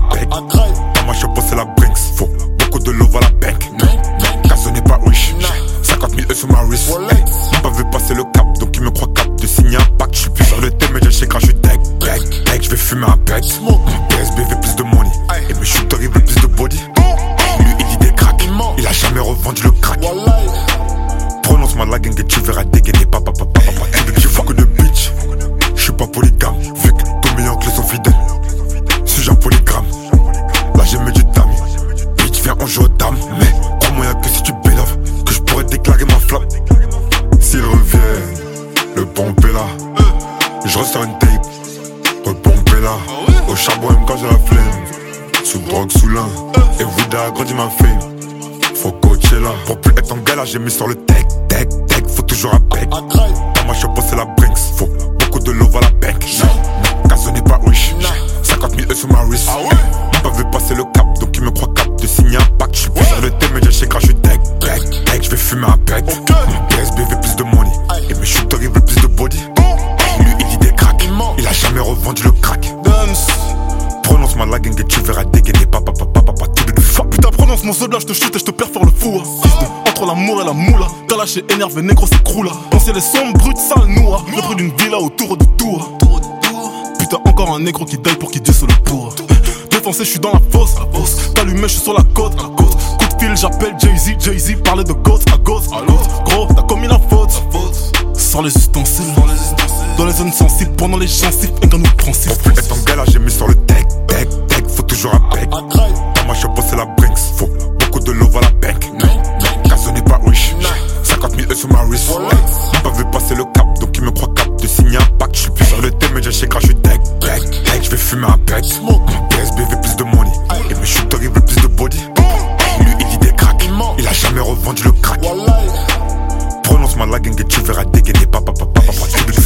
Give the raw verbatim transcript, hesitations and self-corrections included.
peg. Dans ma shop c'est la Brinks. Faut beaucoup de love à la bank. Caso n'est pas riche. cinquante mille E sur ma wrist. Mon pas veut passer le cap, donc il me croit cap de signer un pacte. J'suis plus sur le thème, mais j'ai chez crash, j'suis deck, deck, deck. J'vais fumer un pet. P S B veut plus de money. Et mes shooters ils veulent plus de body. Lui il dit des cracks. Il a jamais revendu le crack. Prononce-moi la gang et tu verras dégainer. Papa, papa, papa. Tu vois que de bitch. J'suis pas polygame. Vu que tous mes oncles sont fidèles. Suis-je un polygramme? Là j'ai mis du dame. Bitch viens on joue aux dames. Mais crois-moi y'a que si tu bélove que je pourrais déclarer ma flamme. S'ils reviennent, le pompe est là. Je ressors une tape, repomper là. Au charbon même quand j'ai la flemme. Sous drogue, sous l'un. Et Wida a grandi ma fame. Faut coacher là. Pour plus être en galère, j'ai mis sur le tech, tech, tech. Faut toujours un bec. Dans ma shop c'est la Brinks. Faut beaucoup de love à la bank. Caso n'est pas riche. cinquante mille E sur ma wrist. Mon pas veut passer le cap, donc il me croit cap de signer un pacte. J'suis plus sur le thème, mais j'ai chez crash, j'suis deck, deck, deck. J'vais fumer un pet. Mon P S B veut plus de money. Et mes shooters ils veulent plus de body. Lui il dit des cracks. Il a jamais revendu le crack. Prononce-moi la gang et tu verras dégainer. Papa, papa, papa, tout de fuck. Putain, prononce mon soldat, j'te shoot et j'te perfore le fou. Entre l'amour et la moula, t'as lâché énervé, négro, c'est croula. Penser les sombres, brutes, sales, noix. Le prix d'une villa autour de tour. Putain, encore un négro qui daille pour qu'il Dieu se le pour. Défoncé, j'suis dans la fosse. T'allumé, j'suis sur la côte. Coup de fil, j'appelle Jay-Z. Jay-Z parlait de ghost à ghost. Gros, t'as commis la faute. Sans les ustensiles. Dans les zones sensibles, pendant les gencives, un gars nous prend six. Pour plus être en galère, j'ai mis sur le tech, tech, tech. Faut toujours un bec. Dans ma shop c'est la Brinks. Faut beaucoup de love à la bank. Caso n'est pas riche. cinquante mille E sur ma wrist. Mon pas veut passer le cap, donc il me croit cap de signer un pacte. J'suis plus sur le thème, mais j'ai chez crash, j'suis deck, deck, deck. J'vais fumer un pet. Mon P S B veut plus de money. Et mes shooters ils veulent plus de body. Lui il dit des cracks. Il a jamais revendu le crack. Prononce-moi la gang et tu verras dégainer. Papa, papa, papa, papa.